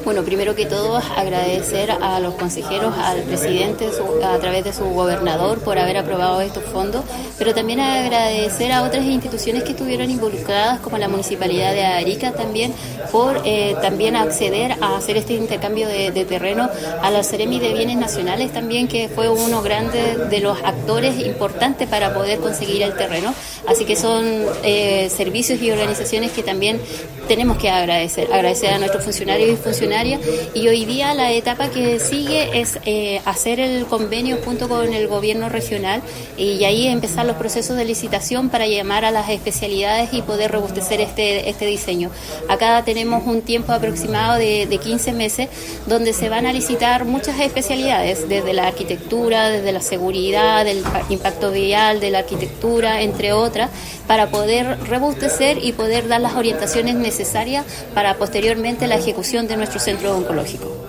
Bueno, primero que todo, agradecer a los consejeros, al presidente a través de su gobernador por haber aprobado estos fondos, pero también agradecer a otras instituciones que estuvieron involucradas, como la Municipalidad de Arica también, por también acceder a hacer este intercambio de terreno, a la Seremi de Bienes Nacionales también, que fue uno grande de los actores importantes para poder conseguir el terreno. Así que son servicios y organizaciones que también tenemos que agradecer a nuestros funcionarios y funcionarias, y hoy día la etapa que sigue es hacer el convenio junto con el gobierno regional y ahí empezar los procesos de licitación para llamar a las especialidades y poder robustecer este diseño. Acá tenemos un tiempo aproximado de 15 meses donde se van a licitar muchas especialidades, desde la arquitectura, desde la seguridad, del impacto vial, de la arquitectura, entre otras, para poder robustecer y poder dar las orientaciones necesarias para posteriormente la ejecución de nuestro centro oncológico.